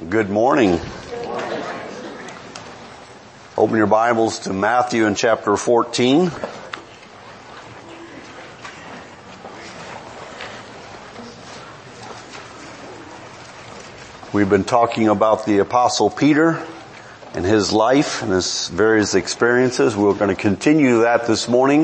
Good morning. Open your Bibles to Matthew in chapter 14. We've been talking about the Apostle Peter and his life and his various experiences. We're going to continue that this morning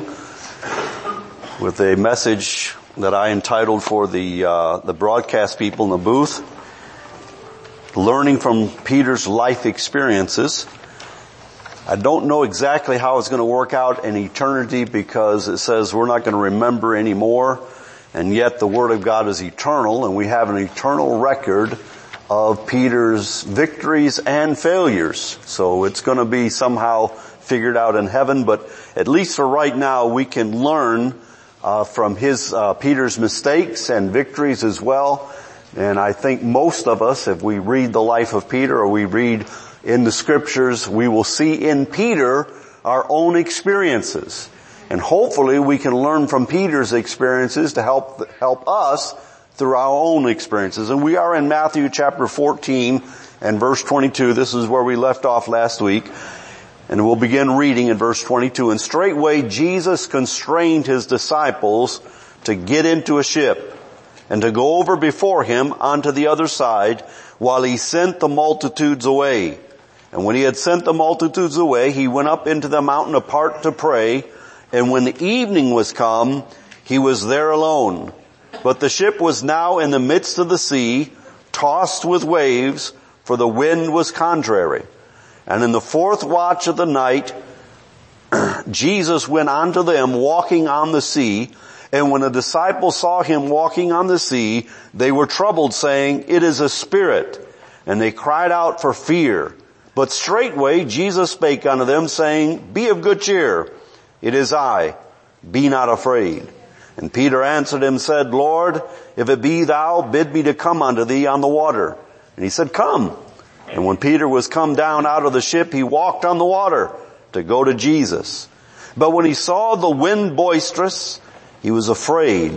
with a message that I entitled for the broadcast people in the booth, Learning from Peter's Life Experiences. I don't know exactly how it's going to work out in eternity because it says we're not going to remember anymore, and yet the Word of God is eternal, and we have an eternal record of Peter's victories and failures. So it's going to be somehow figured out in heaven, but at least for right now we can learn from Peter's mistakes and victories as well. And I think most of us, if we read the life of Peter or we read in the scriptures, we will see in Peter our own experiences. And hopefully we can learn from Peter's experiences to help us through our own experiences. And we are in Matthew chapter 14 and verse 22. This is where we left off last week. And we'll begin reading in verse 22. And straightway Jesus constrained his disciples to get into a ship and to go over before him onto the other side while he sent the multitudes away. And when he had sent the multitudes away, he went up into the mountain apart to pray. And when the evening was come, he was there alone. But the ship was now in the midst of the sea, tossed with waves, for the wind was contrary. And in the fourth watch of the night, Jesus went unto them walking on the sea. And when the disciples saw him walking on the sea, they were troubled, saying, It is a spirit. And they cried out for fear. But straightway Jesus spake unto them, saying, Be of good cheer. It is I. Be not afraid. And Peter answered him and said, Lord, if it be thou, bid me to come unto thee on the water. And he said, Come. And when Peter was come down out of the ship, he walked on the water to go to Jesus. But when he saw the wind boisterous, he was afraid.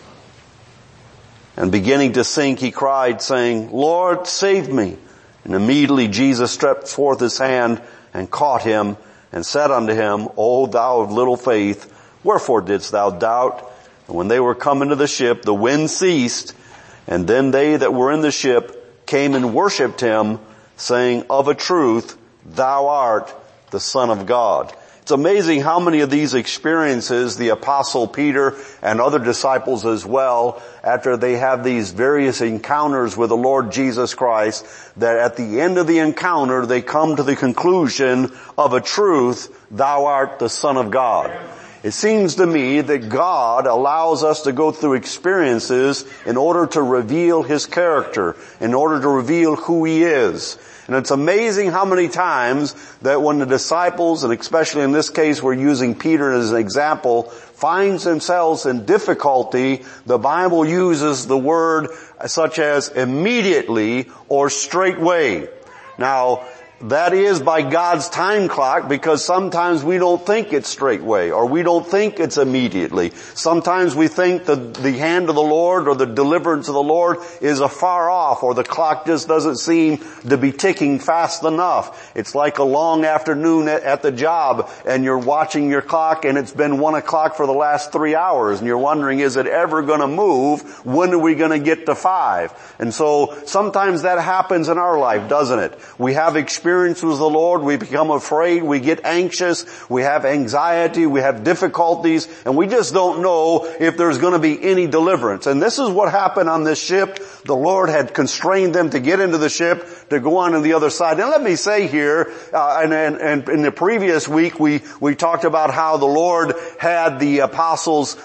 And beginning to sink, he cried, saying, Lord, save me. And immediately Jesus stretched forth his hand and caught him and said unto him, O thou of little faith, wherefore didst thou doubt? And when they were come into the ship, the wind ceased, and then they that were in the ship came and worshipped him, saying, Of a truth, thou art the Son of God. It's amazing how many of these experiences the Apostle Peter and other disciples as well, after they have these various encounters with the Lord Jesus Christ, that at the end of the encounter they come to the conclusion, of a truth, thou art the Son of God. It seems to me that God allows us to go through experiences in order to reveal His character, in order to reveal who He is. And it's amazing how many times that when the disciples, and especially in this case we're using Peter as an example, finds themselves in difficulty, the Bible uses the word such as immediately or straightway. Now, that is by God's time clock, because sometimes we don't think it's straightway or we don't think it's immediately. Sometimes we think the hand of the Lord or the deliverance of the Lord is afar off, or the clock just doesn't seem to be ticking fast enough. It's like a long afternoon at the job and you're watching your clock and it's been 1 o'clock for the last 3 hours and you're wondering, is it ever going to move? When are we going to get to 5? And so sometimes that happens in our life, doesn't it? We have experience with the Lord, we become afraid, we get anxious, we have anxiety, we have difficulties, and we just don't know if there's going to be any deliverance. And this is what happened on this ship. The Lord had constrained them to get into the ship, to go on to the other side. And let me say here, and in the previous week we talked about how the Lord had the apostles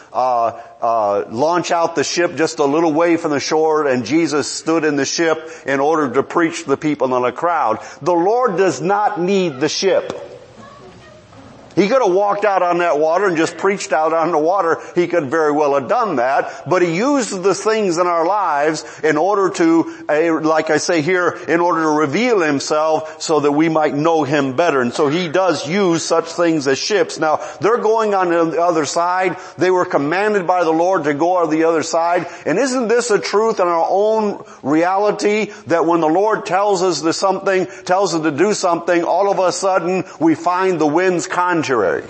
launch out the ship just a little way from the shore, and Jesus stood in the ship in order to preach to the people in the crowd. The Lord does not need the ship. He could have walked out on that water and just preached out on the water. He could very well have done that. But he used the things in our lives in order to, like I say here, in order to reveal himself so that we might know him better. And so he does use such things as ships. Now, they're going on the other side. They were commanded by the Lord to go on the other side. And isn't this a truth in our own reality that when the Lord tells us to do something, all of a sudden we find the wind's contrary?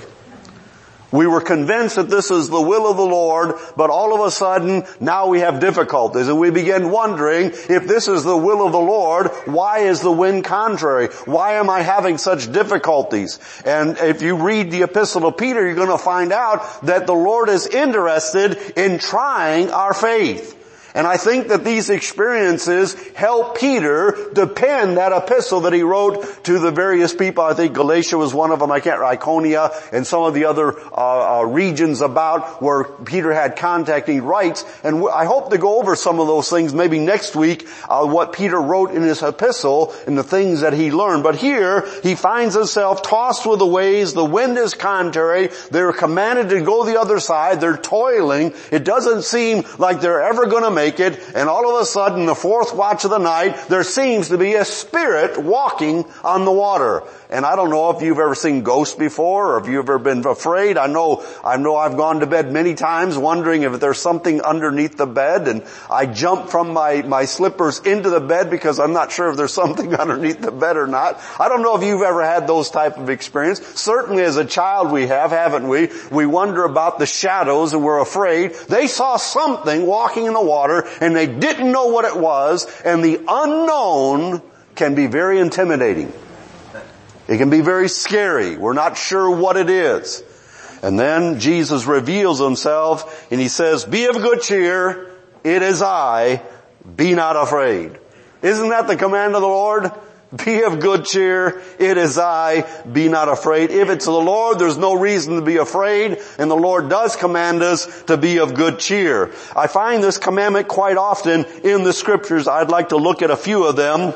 We were convinced that this is the will of the Lord, but all of a sudden, now we have difficulties, and we begin wondering, if this is the will of the Lord, why is the wind contrary? Why am I having such difficulties? And if you read the Epistle of Peter, you're going to find out that the Lord is interested in trying our faith. And I think that these experiences help Peter to pen that epistle that he wrote to the various people. I think Galatia was one of them. Iconia and some of the other regions about where Peter had contacting rights. And I hope to go over some of those things maybe next week, what Peter wrote in his epistle and the things that he learned. But here he finds himself tossed with the waves. The wind is contrary. They're commanded to go the other side. They're toiling. It doesn't seem like they're ever going to make it, and all of a sudden, the fourth watch of the night, there seems to be a spirit walking on the water. And I don't know if you've ever seen ghosts before, or if you've ever been afraid. I know I've gone to bed many times wondering if there's something underneath the bed, and I jump from my slippers into the bed because I'm not sure if there's something underneath the bed or not. I don't know if you've ever had those type of experience. Certainly as a child we have, haven't we? We wonder about the shadows and we're afraid. They saw something walking in the water and they didn't know what it was, and the unknown can be very intimidating. It can be very scary. We're not sure what it is. And then Jesus reveals himself and he says, "Be of good cheer, it is I, be not afraid." Isn't that the command of the Lord? Be of good cheer, it is I, be not afraid. If it's the Lord, there's no reason to be afraid, and the Lord does command us to be of good cheer. I find this commandment quite often in the scriptures. I'd like to look at a few of them.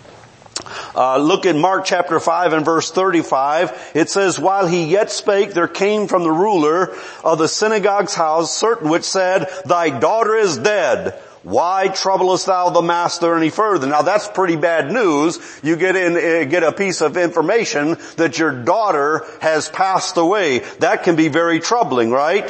Look in Mark chapter 5 and verse 35. It says, "While he yet spake, there came from the ruler of the synagogue's house certain which said, Thy daughter is dead. Why troublest thou the master any further?" Now that's pretty bad news. You get a piece of information that your daughter has passed away. That can be very troubling, right?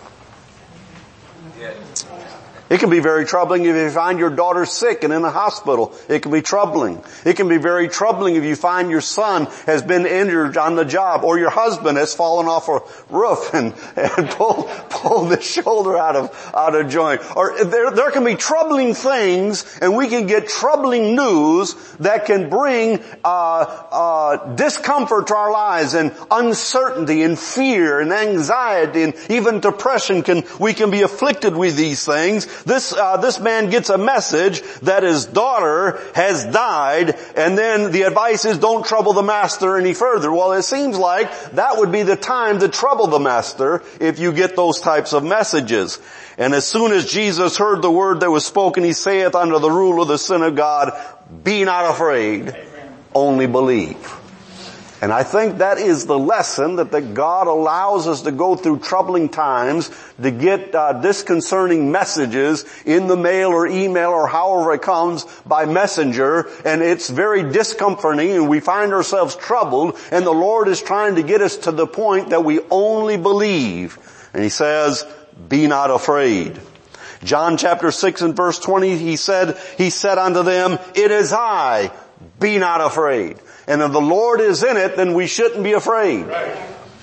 It can be very troubling if you find your daughter sick and in the hospital. It can be troubling. It can be very troubling if you find your son has been injured on the job, or your husband has fallen off a roof and pulled his shoulder out of joint. Or there can be troubling things, and we can get troubling news that can bring discomfort to our lives, and uncertainty and fear and anxiety and even depression. We can be afflicted with these things. This man gets a message that his daughter has died, and then the advice is don't trouble the master any further. Well, it seems like that would be the time to trouble the master if you get those types of messages. And as soon as Jesus heard the word that was spoken, he saith unto the ruler of the synagogue, "Be not afraid, only believe." And I think that is the lesson that God allows us to go through troubling times, to get disconcerting messages in the mail or email or however it comes by messenger, and it's very discomforting and we find ourselves troubled, and the Lord is trying to get us to the point that we only believe. And he says, "Be not afraid." John chapter 6 and verse 20, he said unto them, "It is I, be not afraid." And if the Lord is in it, then we shouldn't be afraid. Right.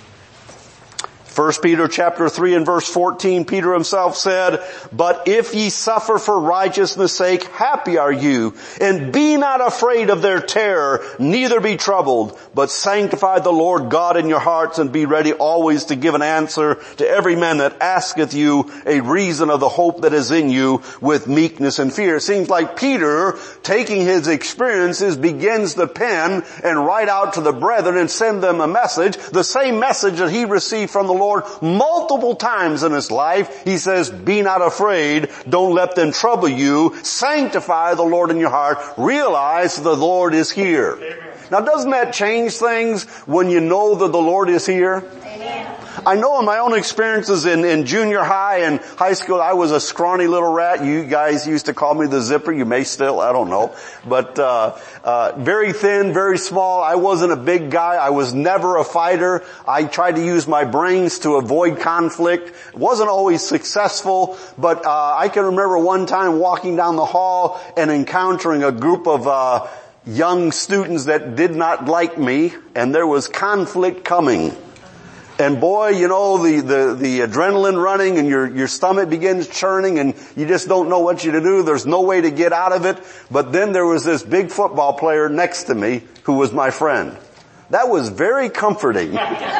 1 Peter chapter 3 and verse 14, Peter himself said, "But if ye suffer for righteousness' sake, happy are you, and be not afraid of their terror, neither be troubled, but sanctify the Lord God in your hearts, and be ready always to give an answer to every man that asketh you a reason of the hope that is in you with meekness and fear." It seems like Peter, taking his experiences, begins to pen and write out to the brethren and send them a message, the same message that he received from the Lord multiple times in his life. He says, "Be not afraid. Don't let them trouble you. Sanctify the Lord in your heart. Realize the Lord is here." Amen. Now doesn't that change things when you know that the Lord is here? Amen. I know in my own experiences in junior high and high school, I was a scrawny little rat. You guys used to call me the zipper. You may still, I don't know. But very thin, very small. I wasn't a big guy. I was never a fighter. I tried to use my brains to avoid conflict. Wasn't always successful, but I can remember one time walking down the hall and encountering a group of young students that did not like me, and there was conflict coming. And boy, you know, the adrenaline running and your stomach begins churning and you just don't know what you to do. There's no way to get out of it. But then there was this big football player next to me who was my friend. That was very comforting.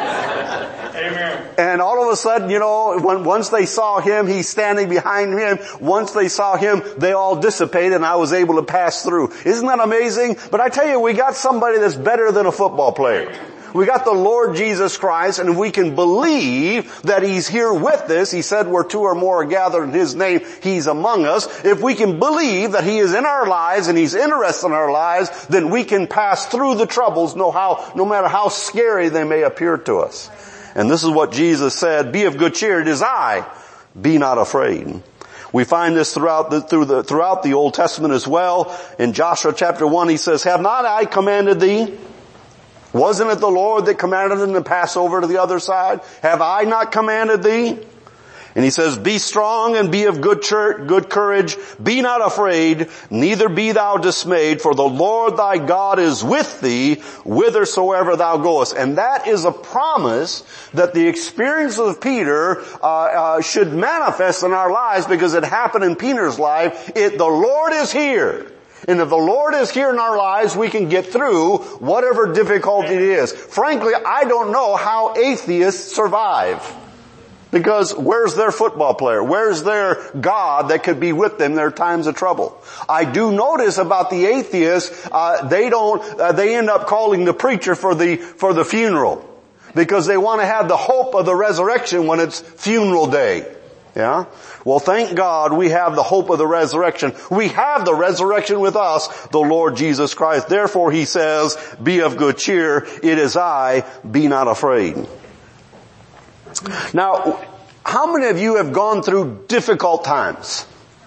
Amen. And all of a sudden, you know, once they saw him, he's standing behind him. Once they saw him, they all dissipated and I was able to pass through. Isn't that amazing? But I tell you, we got somebody that's better than a football player. We got the Lord Jesus Christ, and if we can believe that He's here with us, He said where two or more are gathered in His name, He's among us. If we can believe that He is in our lives and He's interested in our lives, then we can pass through the troubles no matter how scary they may appear to us. And this is what Jesus said, be of good cheer, it is I, be not afraid. We find this throughout the Old Testament as well. In Joshua chapter 1 He says, have not I commanded thee? Wasn't it the Lord that commanded them to pass over to the other side? Have I not commanded thee? And He says, be strong and be of good courage. Be not afraid, neither be thou dismayed, for the Lord thy God is with thee whithersoever thou goest. And that is a promise that the experience of Peter should manifest in our lives, because it happened in Peter's life. The Lord is here. And if the Lord is here in our lives, we can get through whatever difficulty it is. Frankly, I don't know how atheists survive. Because where's their football player? Where's their God that could be with them in their times of trouble? I do notice about the atheists, they end up calling the preacher for the funeral. Because they want to have the hope of the resurrection when it's funeral day. Yeah? Well, thank God we have the hope of the resurrection. We have the resurrection with us, the Lord Jesus Christ. Therefore, He says, be of good cheer. It is I, be not afraid. Now, how many of you have gone through difficult times?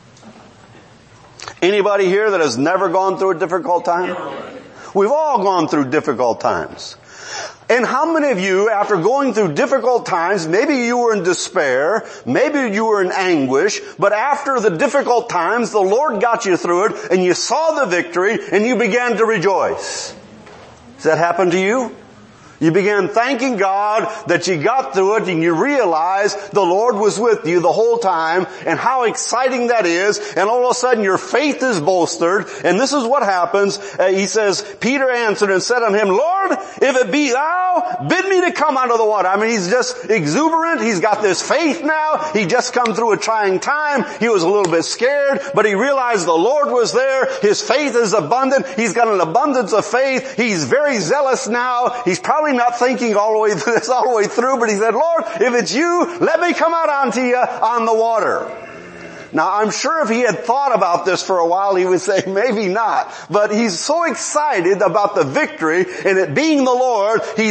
Anybody here that has never gone through a difficult time? We've all gone through difficult times. And how many of you, after going through difficult times, maybe you were in despair, maybe you were in anguish, but after the difficult times, the Lord got you through it, and you saw the victory, and you began to rejoice? Has that happened to you? You began thanking God that you got through it, and you realized the Lord was with you the whole time, and how exciting that is, and all of a sudden your faith is bolstered, and this is what happens. He says, Peter answered and said unto him, Lord, if it be thou, bid me to come out of the water. I mean, he's just exuberant. He's got this faith now. He just come through a trying time. He was a little bit scared, but he realized the Lord was there. His faith is abundant. He's got an abundance of faith. He's very zealous now. He's probably not thinking all the way through, but he said, Lord, if it's you, let me come out onto you on the water. Now, I'm sure if he had thought about this for a while, he would say, maybe not. But he's so excited about the victory and it being the Lord, he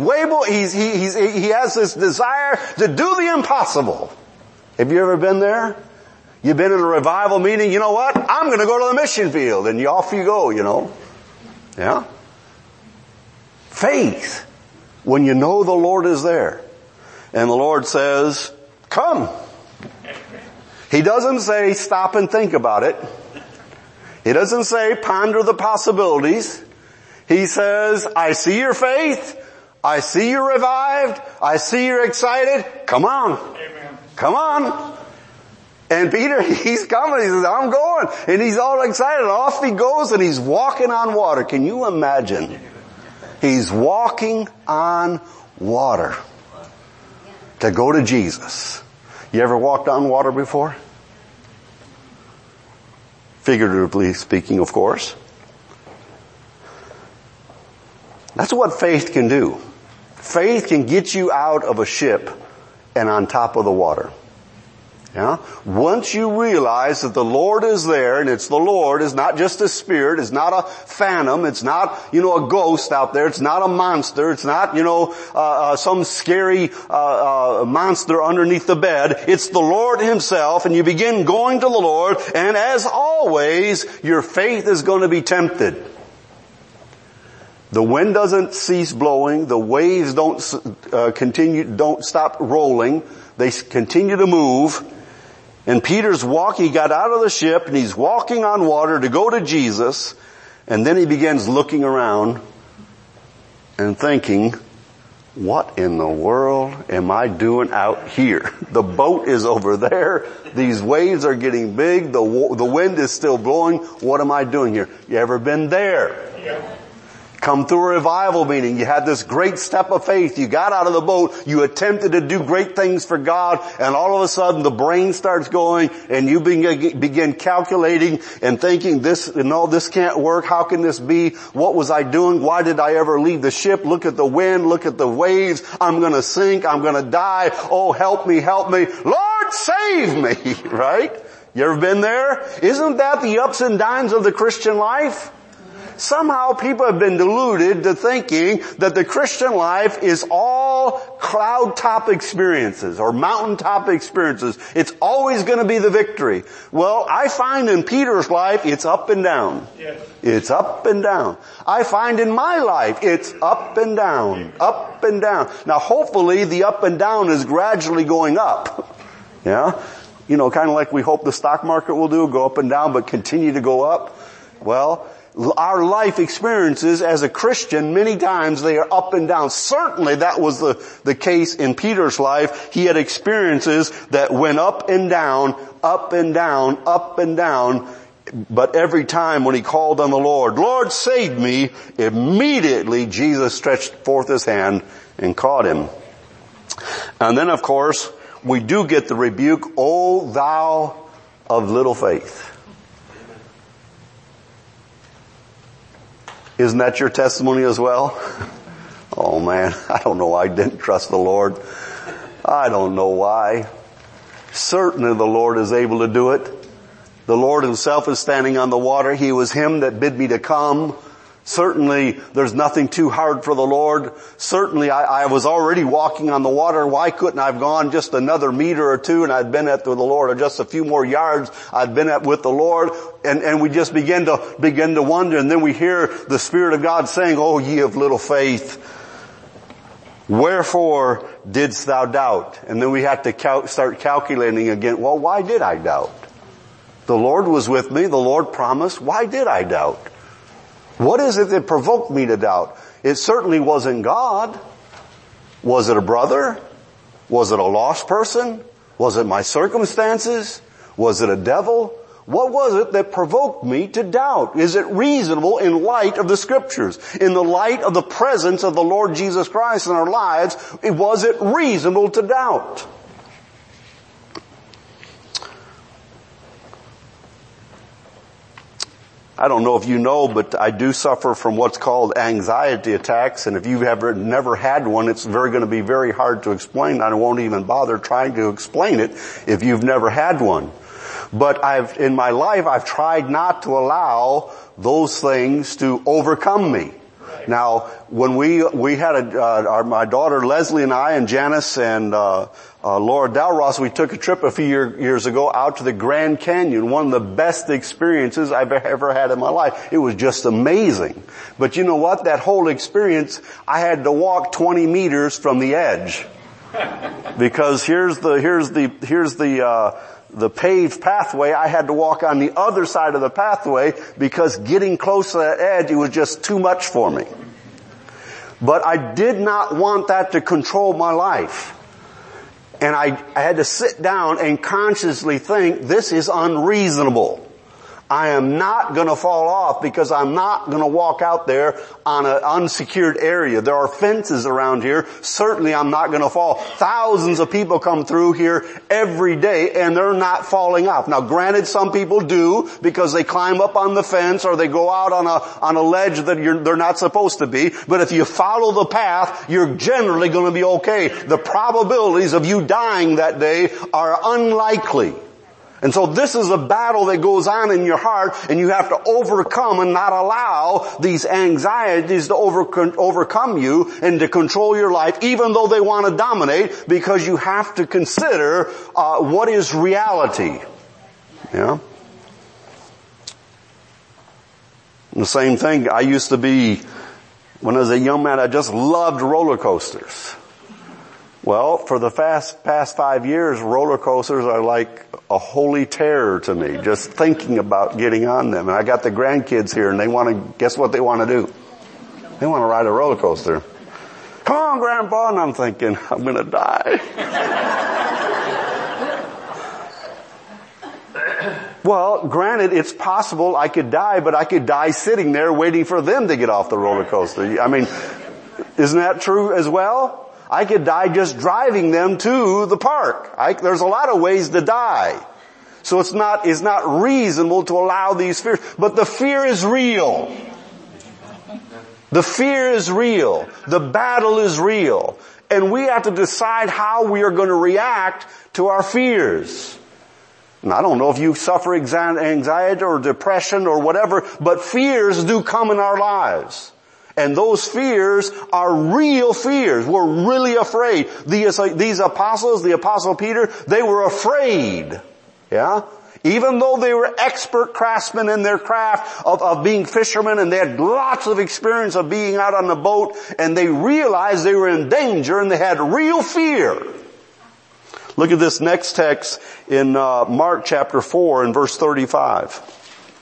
has this desire to do the impossible. Have you ever been there? You've been in a revival meeting, you know what? I'm going to go to the mission field, and off you go, you know. Yeah? Faith. When you know the Lord is there. And the Lord says, come. He doesn't say stop and think about it. He doesn't say ponder the possibilities. He says, I see your faith. I see you're revived. I see you're excited. Come on. Amen. Come on. And Peter, he's coming. He says, I'm going. And he's all excited. Off he goes, and he's walking on water. Can you imagine? He's walking on water to go to Jesus. You ever walked on water before? Figuratively speaking, of course. That's what faith can do. Faith can get you out of a ship and on top of the water. Yeah? Once you realize that the Lord is there, and it's the Lord, it's not just a spirit, it's not a phantom, it's not, a ghost out there, it's not a monster, it's not, some scary, monster underneath the bed. It's the Lord Himself, and you begin going to the Lord, and as always, your faith is going to be tempted. The wind doesn't cease blowing, the waves don't stop rolling, they continue to move. And Peter's walking, he got out of the ship and he's walking on water to go to Jesus. And then he begins looking around and thinking, what in the world am I doing out here? The boat is over there. These waves are getting big. The wind is still blowing. What am I doing here? You ever been there? Yeah. Come through a revival meeting. You had this great step of faith. You got out of the boat. You attempted to do great things for God. And all of a sudden the brain starts going and you begin calculating and thinking, this can't work. How can this be? What was I doing? Why did I ever leave the ship? Look at the wind. Look at the waves. I'm going to sink. I'm going to die. Oh, help me, help me. Lord, save me. Right? You ever been there? Isn't that the ups and downs of the Christian life? Somehow people have been deluded to thinking that the Christian life is all cloud top experiences or mountain top experiences. It's always going to be the victory. Well, I find in Peter's life, it's up and down. Yes. It's up and down. I find in my life, it's up and down, up and down. Now hopefully the up and down is gradually going up. Yeah? Kind of like we hope the stock market will do, go up and down, but continue to go up. Well, our life experiences as a Christian, many times they are up and down. Certainly that was the case in Peter's life. He had experiences that went up and down, up and down, up and down. But every time when he called on the Lord, Lord, save me, immediately Jesus stretched forth His hand and caught him. And then of course, we do get the rebuke, O thou of little faith. Isn't that your testimony as well? Oh man, I don't know why I didn't trust the Lord. I don't know why. Certainly the Lord is able to do it. The Lord Himself is standing on the water. He was Him that bid me to come. Certainly there's nothing too hard for the Lord. Certainly I was already walking on the water. Why couldn't I have gone just another meter or two and I'd been at the Lord, or just a few more yards I'd been at with the Lord? And we just begin to wonder, and then we hear the Spirit of God saying, oh, ye of little faith, wherefore didst thou doubt? And then we have to start calculating again, well, why did I doubt? The Lord was with me. The Lord promised. Why did I doubt? What is it that provoked me to doubt? It certainly wasn't God. Was it a brother? Was it a lost person? Was it my circumstances? Was it a devil? What was it that provoked me to doubt? Is it reasonable in light of the Scriptures? In the light of the presence of the Lord Jesus Christ in our lives, was it reasonable to doubt? I don't know if you know, but I do suffer from what's called anxiety attacks, and if you've never had one, it's going to be very hard to explain. I won't even bother trying to explain it if you've never had one. But in my life, I've tried not to allow those things to overcome me. Now, when we had my daughter Leslie and I and Janice and Laura Dalros, we took a trip a few years ago out to the Grand Canyon. One of the best experiences I've ever had in my life. It was just amazing. But you know what? That whole experience, I had to walk 20 meters from the edge. Because here's the paved pathway. I had to walk on the other side of the pathway because getting close to that edge, it was just too much for me. But I did not want that to control my life. And I had to sit down and consciously think, this is unreasonable. I am not going to fall off because I'm not going to walk out there on an unsecured area. There are fences around here. Certainly I'm not going to fall. Thousands of people come through here every day and they're not falling off. Now granted, some people do because they climb up on the fence or they go out on a ledge that they're not supposed to be. But if you follow the path, you're generally going to be okay. The probabilities of you dying that day are unlikely. And so this is a battle that goes on in your heart, and you have to overcome and not allow these anxieties to overcome you and to control your life, even though they want to dominate, because you have to consider what is reality. Yeah. And the same thing, when I was a young man, I just loved roller coasters. Well, for the past 5 years, roller coasters are like a holy terror to me, just thinking about getting on them. And I got the grandkids here and guess what they want to do? They want to ride a roller coaster. Come on, Grandpa. And I'm thinking, I'm going to die. Well, granted, it's possible I could die, but I could die sitting there waiting for them to get off the roller coaster. I mean, isn't that true as well? I could die just driving them to the park. There's a lot of ways to die. So it's not reasonable to allow these fears. But the fear is real. The fear is real. The battle is real. And we have to decide how we are going to react to our fears. And I don't know if you suffer anxiety or depression or whatever, but fears do come in our lives. And those fears are real fears. We're really afraid. These apostles, the apostle Peter, they were afraid. Yeah? Even though they were expert craftsmen in their craft of being fishermen, and they had lots of experience of being out on the boat, and they realized they were in danger and they had real fear. Look at this next text in Mark chapter 4 and verse 35.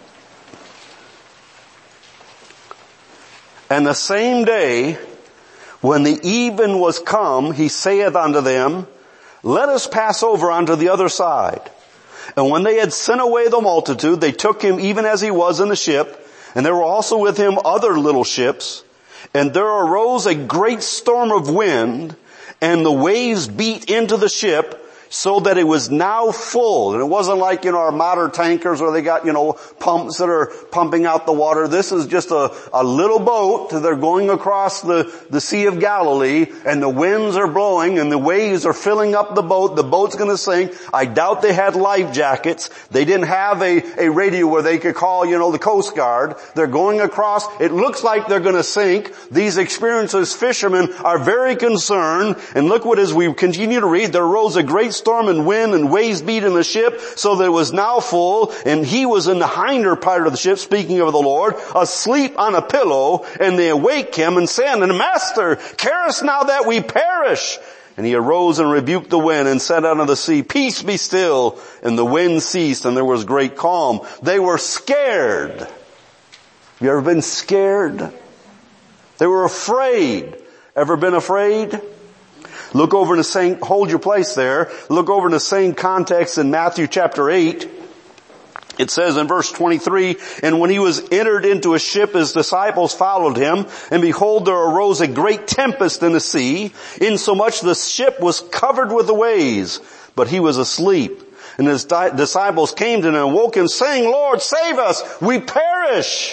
And the same day, when the even was come, he saith unto them, let us pass over unto the other side. And when they had sent away the multitude, they took him even as he was in the ship, and there were also with him other little ships. And there arose a great storm of wind, and the waves beat into the ship, so that it was now full. And it wasn't like, our modern tankers where they got, pumps that are pumping out the water. This is just a little boat. They're going across the Sea of Galilee, and the winds are blowing and the waves are filling up the boat. The boat's going to sink. I doubt they had life jackets. They didn't have a radio where they could call, the Coast Guard. They're going across. It looks like they're going to sink. These experienced fishermen are very concerned. And look what, as we continue to read, there arose a great storm and wind and waves beat in the ship, so that it was now full, and he was in the hinder part of the ship, speaking of the Lord, asleep on a pillow, and they awake him and say unto him, Master, carest now that we perish? And he arose and rebuked the wind and said unto the sea, Peace, be still. And the wind ceased, and there was great calm. They were scared. You ever been scared? They were afraid. Ever been afraid? Look over in the same, hold your place there. Look over in the same context in Matthew chapter 8. It says in verse 23, and when he was entered into a ship, his disciples followed him, and behold, there arose a great tempest in the sea, insomuch the ship was covered with the waves, but he was asleep. And his disciples came to him and woke him, saying, Lord, save us, we perish.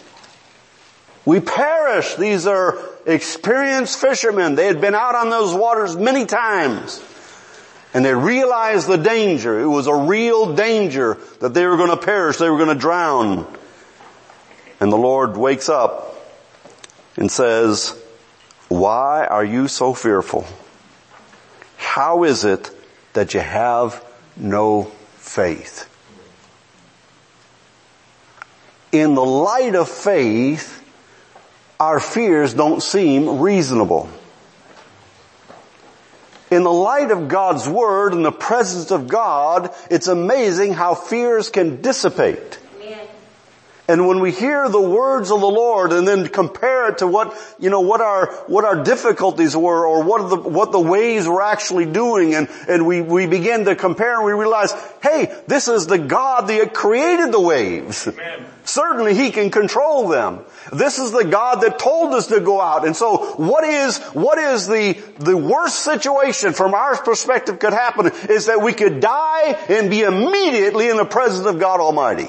We perish. These are experienced fishermen. They had been out on those waters many times. And they realized the danger. It was a real danger that they were going to perish. They were going to drown. And the Lord wakes up and says, why are you so fearful? How is it that you have no faith? In the light of faith, our fears don't seem reasonable. In the light of God's Word and the presence of God, it's amazing how fears can dissipate. Amen. And when we hear the words of the Lord and then compare it to what our difficulties were, or what the ways we're actually doing, and we begin to compare, and we realize, hey, this is the God that created the waves. Amen. Certainly He can control them. This is the God that told us to go out. And so what is the worst situation from our perspective could happen is that we could die and be immediately in the presence of God Almighty.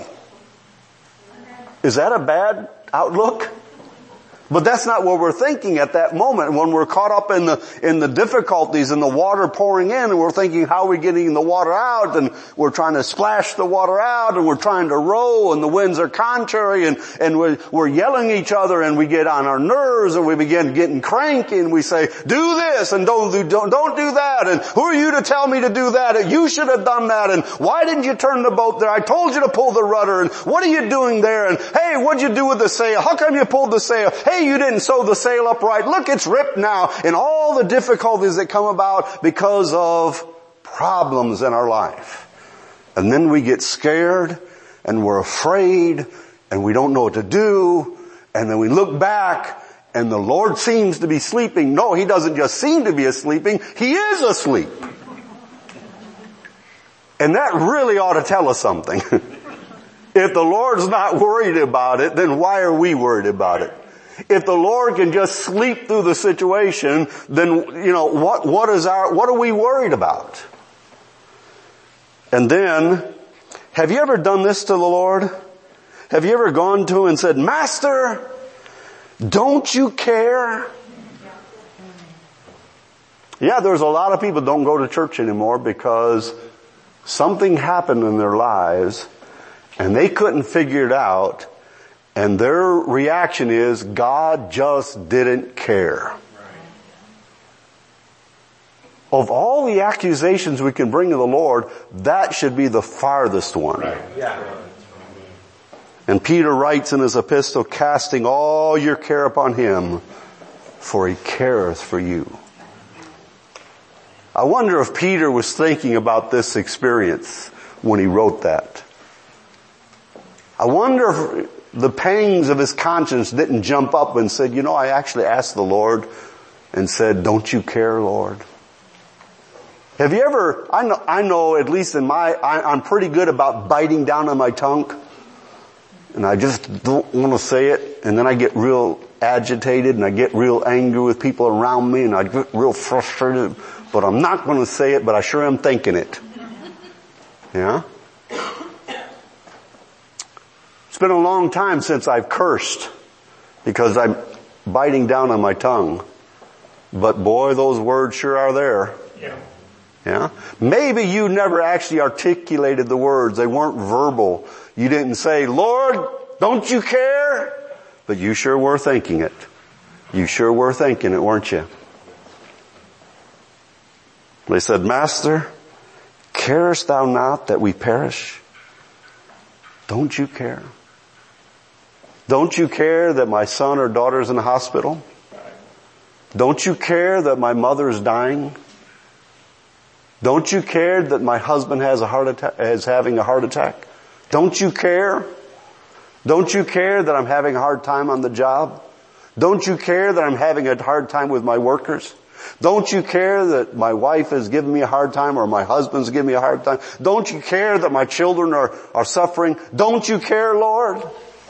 Is that a bad outlook? But that's not what we're thinking at that moment when we're caught up in the difficulties and the water pouring in, and we're thinking, how are we getting the water out? And we're trying to splash the water out, and we're trying to row, and the winds are contrary, and we're yelling at each other, and we get on our nerves, and we begin getting cranky, and we say, do this and don't do that, and who are you to tell me to do that? And you should have done that, and why didn't you turn the boat there? I told you to pull the rudder, and what are you doing there? And hey, what'd you do with the sail? How come you pulled the sail? Hey, you didn't sew the sail up right. Look, it's ripped now. And all the difficulties that come about because of problems in our life. And then we get scared, and we're afraid, and we don't know what to do. And then we look back, and the Lord seems to be sleeping. No, He doesn't just seem to be sleeping. He is asleep. And that really ought to tell us something. If the Lord's not worried about it, then why are we worried about it? If the Lord can just sleep through the situation, then, what are we worried about? And then, have you ever done this to the Lord? Have you ever gone to Him and said, Master, don't you care? Yeah, there's a lot of people don't go to church anymore because something happened in their lives and they couldn't figure it out. And their reaction is, God just didn't care. Of all the accusations we can bring to the Lord, that should be the farthest one. Right. Yeah. And Peter writes in his epistle, casting all your care upon Him, for He careth for you. I wonder if Peter was thinking about this experience when he wrote that. I wonder if the pangs of his conscience didn't jump up and said, I actually asked the Lord and said, don't you care, Lord? Have you ever, I know at least I'm pretty good about biting down on my tongue. And I just don't want to say it. And then I get real agitated and I get real angry with people around me and I get real frustrated. But I'm not going to say it, but I sure am thinking it. Yeah? It's been a long time since I've cursed because I'm biting down on my tongue. But boy, those words sure are there. Yeah. Maybe you never actually articulated the words. They weren't verbal. You didn't say, Lord, don't you care? But you sure were thinking it. You sure were thinking it, weren't you? They said, Master, carest thou not that we perish? Don't you care? Don't you care that my son or daughter is in the hospital? Don't you care that my mother is dying? Don't you care that my husband is having a heart attack? Don't you care? Don't you care that I'm having a hard time on the job? Don't you care that I'm having a hard time with my workers? Don't you care that my wife is giving me a hard time or my husband's giving me a hard time? Don't you care that my children are suffering? Don't you care, Lord?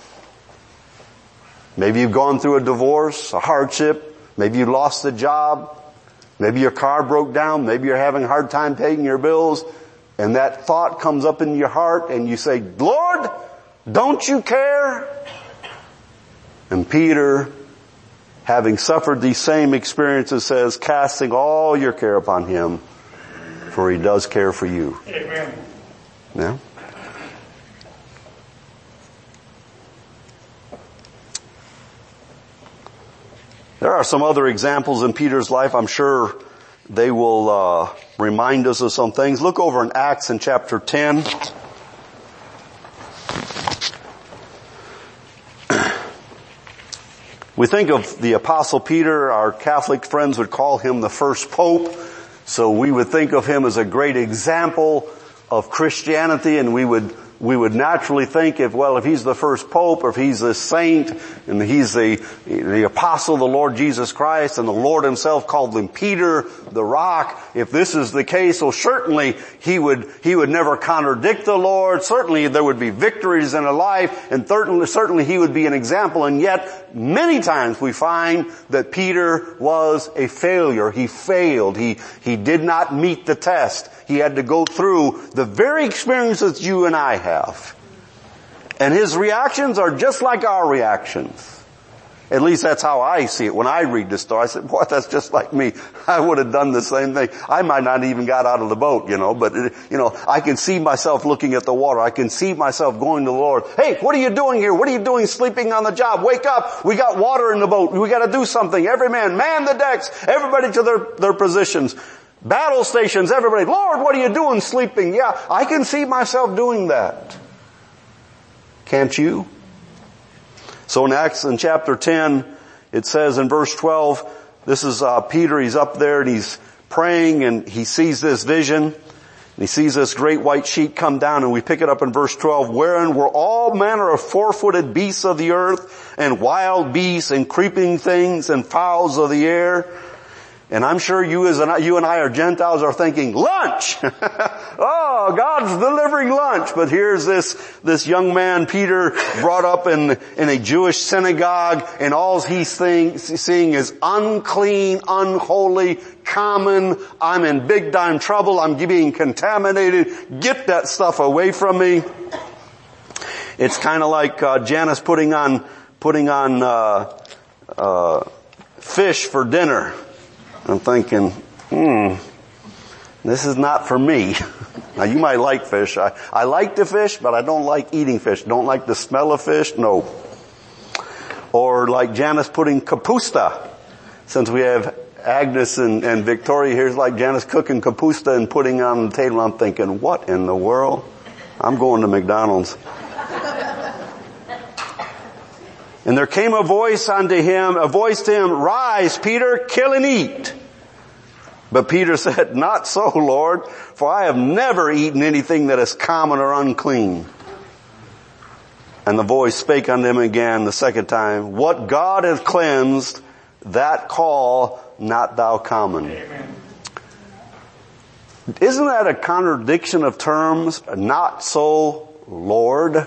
Maybe you've gone through a divorce, a hardship. Maybe you lost the job. Maybe your car broke down. Maybe you're having a hard time paying your bills. And that thought comes up in your heart and you say, Lord, don't you care? And Peter, having suffered these same experiences, says, casting all your care upon Him, for He does care for you. Amen. Yeah? There are some other examples in Peter's life. I'm sure they will remind us of some things. Look over in Acts in chapter 10. We think of the Apostle Peter. Our Catholic friends would call him the first pope. So we would think of him as a great example of Christianity, and we would we would naturally think if he's the first pope, or if he's a saint, and he's the apostle of the Lord Jesus Christ, and the Lord himself called him Peter, the rock, if this is the case, so certainly he would never contradict the Lord. Certainly there would be victories in a life, and certainly he would be an example. And yet, many times we find that Peter was a failure. He failed. He did not meet the test. He had to go through the very experiences you and I have. And his reactions are just like our reactions. At least that's how I see it. When I read the story, I said, boy, that's just like me. I would have done the same thing. I might not even got out of the boat, but I can see myself looking at the water. I can see myself going to the Lord. Hey, what are you doing here? What are you doing sleeping on the job? Wake up. We got water in the boat. We got to do something. Every man the decks. Everybody to their positions. Battle stations, everybody. Lord, what are you doing sleeping? Yeah, I can see myself doing that. Can't you? So in Acts in chapter 10, it says in verse 12, this is Peter, he's up there and he's praying and he sees this vision. And he sees this great white sheet come down, and we pick it up in verse 12, wherein were all manner of four-footed beasts of the earth, and wild beasts, and creeping things, and fowls of the air. And I'm sure you and I are Gentiles are thinking, lunch! Oh, God's delivering lunch. But here's this young man, Peter, brought up in a Jewish synagogue, and all he's seeing is unclean, unholy, common. I'm in big time trouble. I'm being contaminated. Get that stuff away from me. It's kind of like Janice putting on fish for dinner. I'm thinking, this is not for me. Now you might like fish. I like the fish, but I don't like eating fish. Don't like the smell of fish. No. Or like Janice putting kapusta. Since we have Agnes and Victoria, here's like Janice cooking kapusta and putting it on the table. I'm thinking, what in the world? I'm going to McDonald's. And there came a voice to him, rise, Peter, kill and eat. But Peter said, not so, Lord, for I have never eaten anything that is common or unclean. And the voice spake unto him again the second time, what God hath cleansed, that call not thou common. Amen. Isn't that a contradiction of terms? Not so, Lord.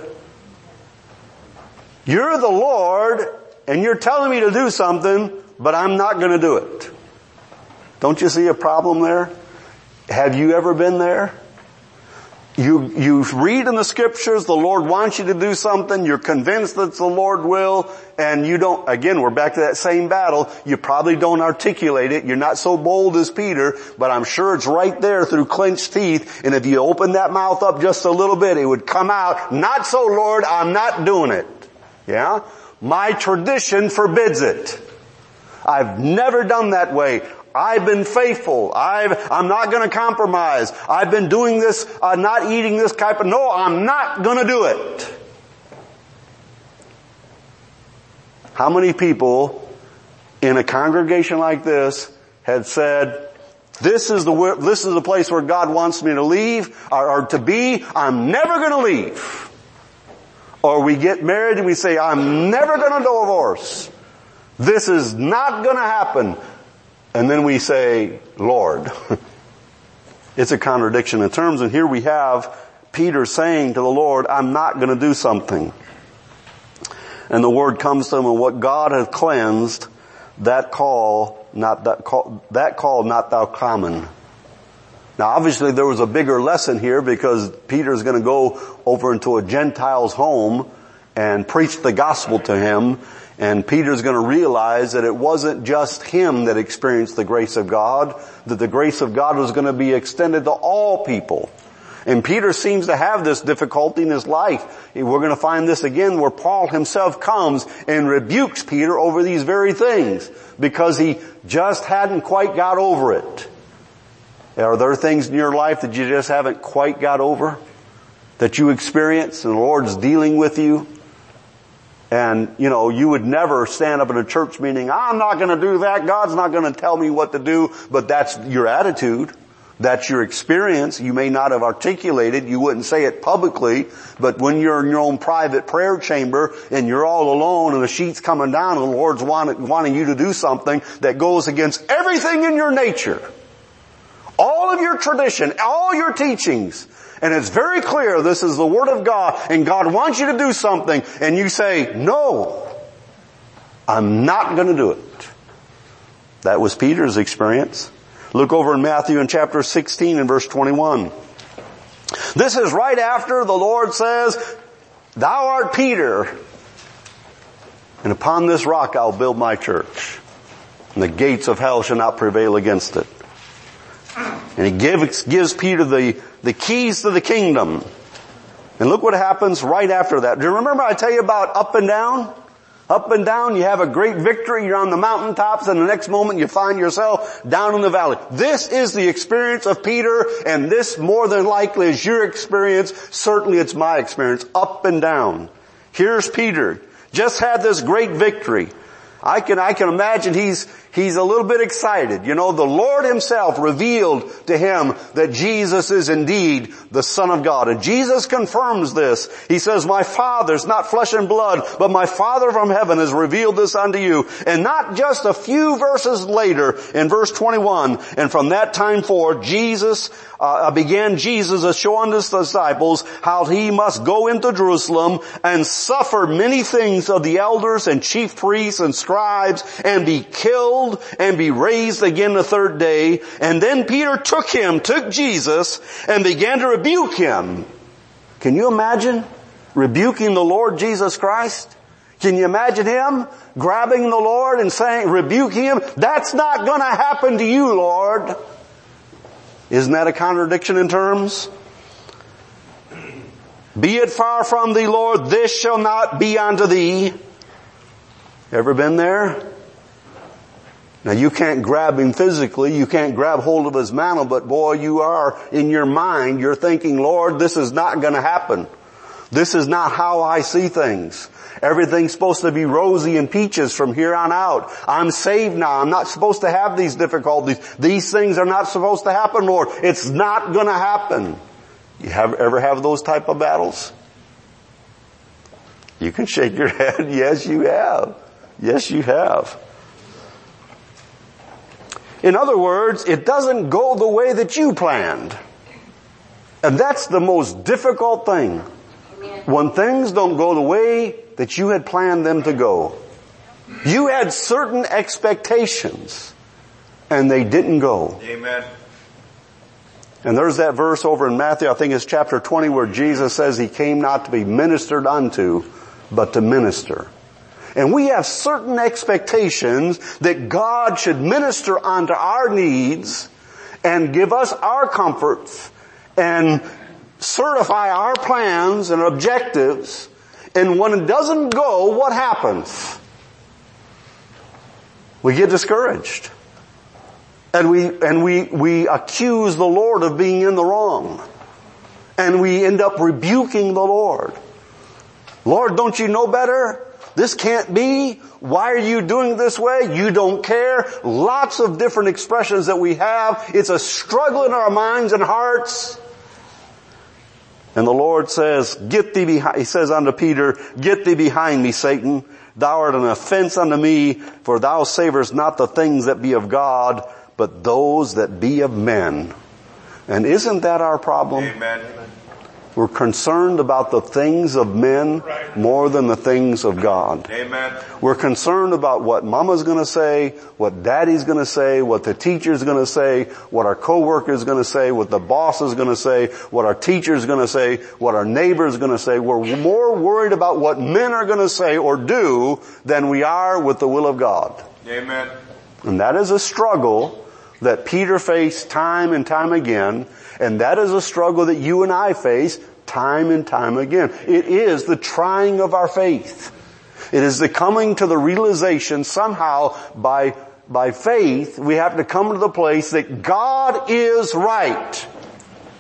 You're the Lord, and you're telling me to do something, but I'm not going to do it. Don't you see a problem there? Have you ever been there? You read in the scriptures, the Lord wants you to do something, you're convinced that the Lord will, and you don't, again, we're back to that same battle, you probably don't articulate it, you're not so bold as Peter, but I'm sure it's right there through clenched teeth, and if you open that mouth up just a little bit, it would come out, not so, Lord, I'm not doing it. Yeah? My tradition forbids it. I've never done that way. I've been faithful. I'm not going to compromise. I've been doing this, not eating this type of, no, I'm not going to do it. How many people in a congregation like this had said, this is the place where God wants me to leave or to be. I'm never going to leave. Or we get married and we say, I'm never going to divorce. This is not going to happen. And then we say, Lord. It's a contradiction in terms. And here we have Peter saying to the Lord, I'm not going to do something. And the word comes to him, and what God hath cleansed, that call not thou common. Now obviously there was a bigger lesson here, because Peter's going to go over into a Gentile's home and preach the gospel to him, and Peter's going to realize that it wasn't just him that experienced the grace of God, that the grace of God was going to be extended to all people. And Peter seems to have this difficulty in his life. We're going to find this again where Paul himself comes and rebukes Peter over these very things, because he just hadn't quite got over it. Are there things in your life that you just haven't quite got over? That you experience and the Lord's dealing with you? And, you would never stand up at a church meeting, I'm not going to do that, God's not going to tell me what to do, but that's your attitude. That's your experience. You may not have articulated, you wouldn't say it publicly, but when you're in your own private prayer chamber and you're all alone and the sheet's coming down and the Lord's wanting you to do something that goes against everything in your nature, all of your tradition, all your teachings, and it's very clear this is the Word of God and God wants you to do something, and you say, no, I'm not going to do it. That was Peter's experience. Look over in Matthew in chapter 16 and verse 21. This is right after the Lord says, thou art Peter, and upon this rock I'll build my church, and the gates of hell shall not prevail against it. And he gives Peter the keys to the kingdom. And look what happens right after that. Do you remember I tell you about up and down? Up and down, you have a great victory, you're on the mountaintops, and the next moment you find yourself down in the valley. This is the experience of Peter, and this more than likely is your experience. Certainly it's my experience. Up and down. Here's Peter. Just had this great victory. I can imagine he's a little bit excited. You know, the Lord himself revealed to him that Jesus is indeed the Son of God. And Jesus confirms this. He says, my Father, it's not flesh and blood, but my Father from heaven has revealed this unto you. And not just a few verses later, in verse 21, and from that time forth, Jesus to show unto his disciples how he must go into Jerusalem and suffer many things of the elders and chief priests and scribes, and be killed and be raised again the third day. And then Peter took Jesus and began to rebuke him. Can you imagine rebuking the Lord Jesus Christ? Can you imagine him grabbing the Lord and saying, rebuking him? That's not going to happen to you, Lord. Isn't that a contradiction in terms? Be it far from thee, Lord, this shall not be unto thee. Ever been there? Now you can't grab him physically, you can't grab hold of his mantle, but boy, you are, in your mind, you're thinking, Lord, this is not going to happen. This is not how I see things. Everything's supposed to be rosy and peaches from here on out. I'm saved now. I'm not supposed to have these difficulties. These things are not supposed to happen, Lord. It's not going to happen. You ever have those type of battles? You can shake your head. Yes, you have. Yes, you have. In other words, it doesn't go the way that you planned. And that's the most difficult thing. When things don't go the way that you had planned them to go. You had certain expectations, and they didn't go. Amen. And there's that verse over in Matthew, I think it's chapter 20, where Jesus says he came not to be ministered unto, but to minister. And we have certain expectations that God should minister unto our needs and give us our comforts and certify our plans and objectives. And when it doesn't go, what happens? We get discouraged. And we accuse the Lord of being in the wrong. And we end up rebuking the Lord. Lord, don't you know better? This can't be. Why are you doing this way? You don't care. Lots of different expressions that we have. It's a struggle in our minds and hearts. And the Lord says, he says unto Peter, get thee behind me, Satan. Thou art an offense unto me, for thou savorest not the things that be of God, but those that be of men. And isn't that our problem? Amen. We're concerned about the things of men more than the things of God. Amen. We're concerned about what mama's going to say, what daddy's going to say, what the teacher's going to say, what our coworker's going to say, what the boss is going to say, what our teacher's going to say, what our neighbor's going to say. We're more worried about what men are going to say or do than we are with the will of God. Amen. And that is a struggle that Peter faced time and time again. And that is a struggle that you and I face time and time again. It is the trying of our faith. It is the coming to the realization somehow by faith we have to come to the place that God is right.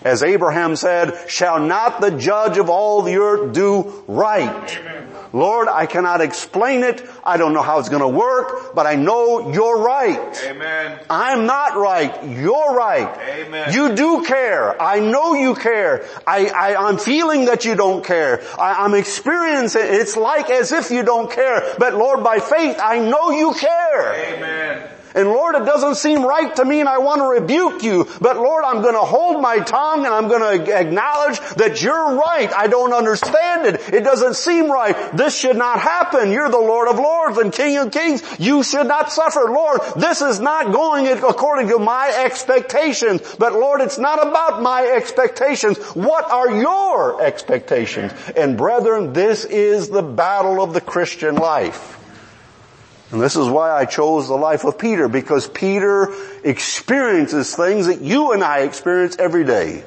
As Abraham said, shall not the judge of all the earth do right? Amen. Lord, I cannot explain it. I don't know how it's going to work, but I know you're right. Amen. I'm not right. You're right. Amen. You do care. I know you care. I'm feeling that you don't care. I'm experiencing it. It's like as if you don't care. But Lord, by faith, I know you care. Amen. And Lord, it doesn't seem right to me and I want to rebuke you. But Lord, I'm going to hold my tongue and I'm going to acknowledge that you're right. I don't understand it. It doesn't seem right. This should not happen. You're the Lord of Lords and King of Kings. You should not suffer. Lord, this is not going according to my expectations. But Lord, it's not about my expectations. What are your expectations? And brethren, this is the battle of the Christian life. And this is why I chose the life of Peter, because Peter experiences things that you and I experience every day.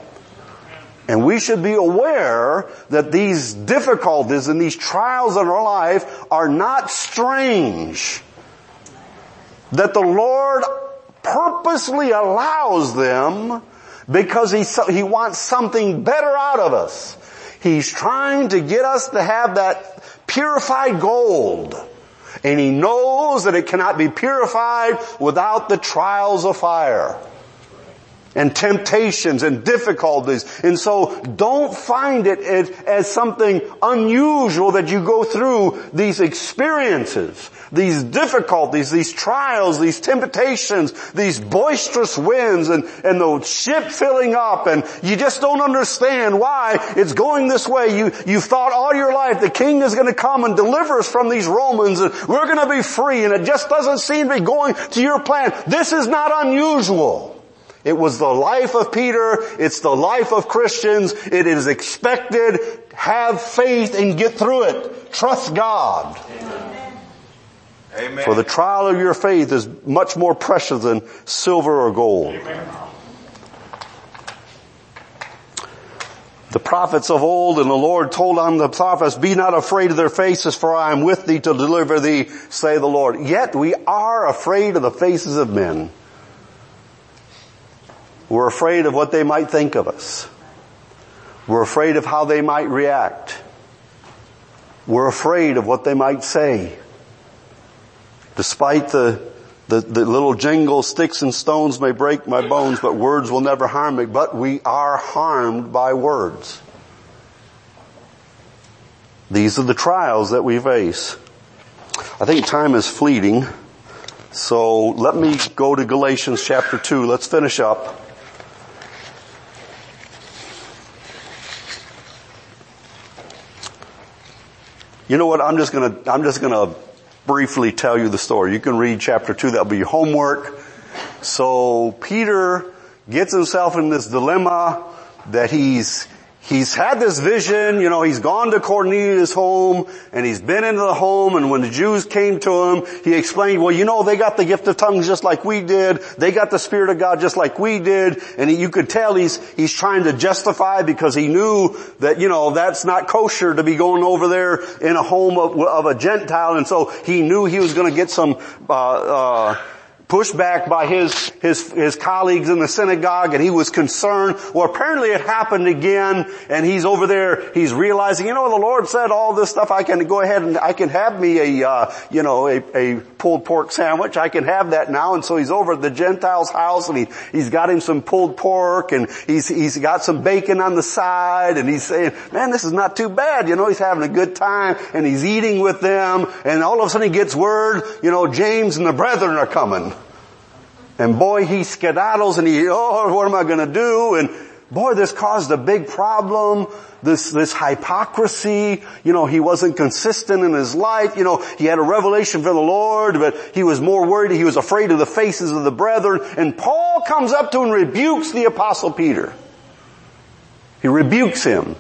And we should be aware that these difficulties and these trials in our life are not strange. That the Lord purposely allows them because He wants something better out of us. He's trying to get us to have that purified gold. And He knows that it cannot be purified without the trials of fire and temptations and difficulties. And so don't find it as something unusual that you go through these experiences, these difficulties, these trials, these temptations, these boisterous winds and the ship filling up, and you just don't understand why it's going this way. You've thought all your life the King is going to come and deliver us from these Romans and we're going to be free, and it just doesn't seem to be going to your plan. This is not unusual. It was the life of Peter. It's the life of Christians. It is expected. Have faith and get through it. Trust God. Amen. For the trial of your faith is much more precious than silver or gold. Amen. The prophets of old and the Lord told on the prophets, be not afraid of their faces, for I am with thee to deliver thee, say the Lord. Yet we are afraid of the faces of men. We're afraid of what they might think of us. We're afraid of how they might react. We're afraid of what they might say. Despite the little jingle, sticks and stones may break my bones, but words will never harm me. But we are harmed by words. These are the trials that we face. I think time is fleeting. So let me go to Galatians chapter 2. Let's finish up. You know what? I'm just gonna briefly tell you the story. You can read chapter 2. That'll be your homework. So Peter gets himself in this dilemma that he's had this vision, he's gone to Cornelius' home and he's been into the home, and when the Jews came to him, he explained, well, they got the gift of tongues just like we did. They got the Spirit of God just like we did. And you could tell he's trying to justify, because he knew that, that's not kosher to be going over there in a home of a Gentile. And so he knew he was going to get some, pushback by his colleagues in the synagogue, and he was concerned. Well, apparently it happened again, and he's over there, he's realizing, the Lord said all this stuff, I can go ahead and I can have me a pulled pork sandwich. I can have that now. And so he's over at the Gentile's house, and he's got him some pulled pork, and he's got some bacon on the side, and he's saying, man, this is not too bad. He's having a good time, and he's eating with them, and all of a sudden he gets word, James and the brethren are coming. And boy, he skedaddles and what am I going to do? And boy, this caused a big problem. This hypocrisy. He wasn't consistent in his life. He had a revelation from the Lord, but he was more worried. He was afraid of the faces of the brethren. And Paul comes up to him and rebukes the Apostle Peter. He rebukes him.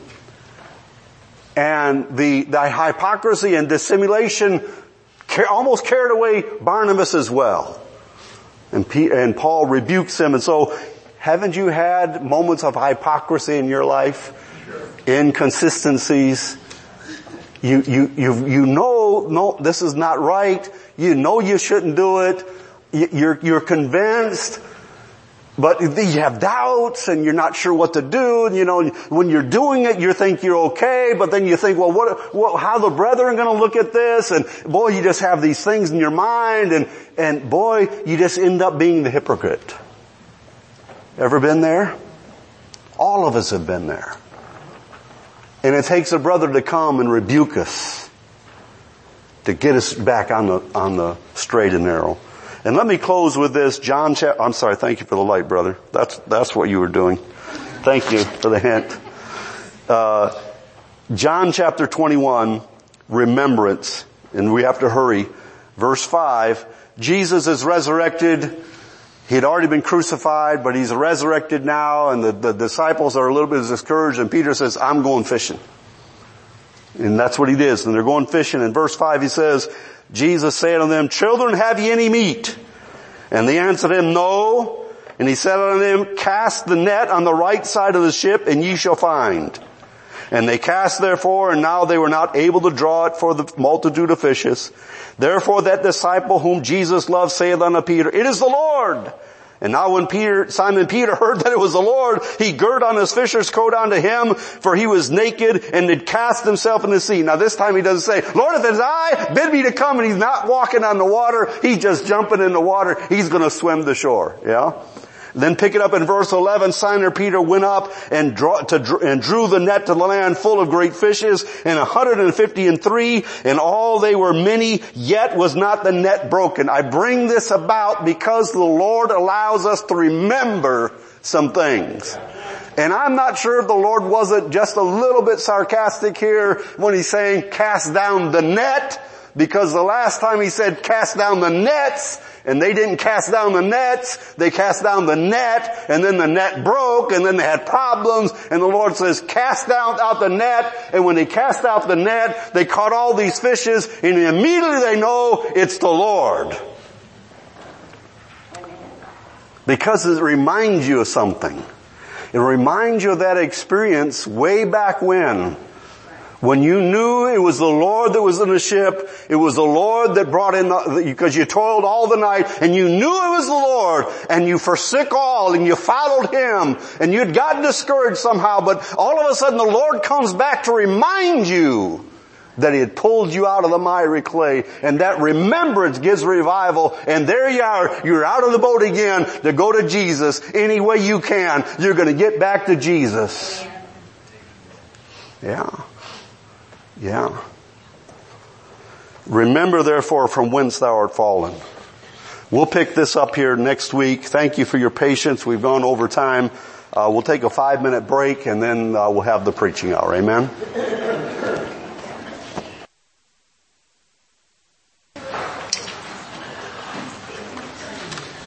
And the hypocrisy and dissimulation almost carried away Barnabas as well. And Paul rebukes him. And so, haven't you had moments of hypocrisy in your life? Sure. Inconsistencies. You know, no, this is not right. You know you shouldn't do it. You're convinced. But you have doubts and you're not sure what to do. And when you're doing it, you think you're okay, but then you think, well, how the brethren going to look at this? And boy, you just have these things in your mind and boy, you just end up being the hypocrite. Ever been there? All of us have been there. And it takes a brother to come and rebuke us to get us back on the straight and narrow. And let me close with this. I'm sorry, thank you for the light, brother. That's what you were doing. Thank you for the hint. John chapter 21, remembrance, and we have to hurry. Verse 5, Jesus is resurrected. He had already been crucified, but he's resurrected now, and the disciples are a little bit discouraged, and Peter says, I'm going fishing. And that's what he did. And they're going fishing. In verse 5 he says, Jesus said unto them, children, have ye any meat? And they answered him, no. And he said unto them, cast the net on the right side of the ship, and ye shall find. And they cast therefore, and now they were not able to draw it for the multitude of fishes. Therefore that disciple whom Jesus loved saith unto Peter, it is the Lord. And now when Simon Peter heard that it was the Lord, he girt on his fisher's coat unto him, for he was naked, and did cast himself in the sea. Now this time he doesn't say, Lord, if it's I, bid me to come. And he's not walking on the water. He's just jumping in the water. He's going to swim the shore. Yeah. Then pick it up in verse 11, Simon Peter went up and drew the net to the land full of great fishes, and 153, and all they were many, yet was not the net broken. I bring this about because the Lord allows us to remember some things. And I'm not sure if the Lord wasn't just a little bit sarcastic here when he's saying cast down the net, because the last time he said cast down the nets, and they didn't cast down the nets, they cast down the net, and then the net broke, and then they had problems, and the Lord says, cast out the net, and when they cast out the net, they caught all these fishes, and immediately they know it's the Lord. Because it reminds you of something. It reminds you of that experience way back when you knew it was the Lord that was in the ship, it was the Lord that brought in, because you toiled all the night, and you knew it was the Lord, and you forsook all, and you followed Him, and you'd gotten discouraged somehow, but all of a sudden the Lord comes back to remind you that He had pulled you out of the miry clay, and that remembrance gives revival, and there you are, you're out of the boat again to go to Jesus any way you can. You're going to get back to Jesus. Yeah. Yeah. Remember therefore from whence thou art fallen. We'll pick this up here next week. Thank you for your patience. We've gone over time. We'll take a 5-minute break and then we'll have the preaching hour. Amen.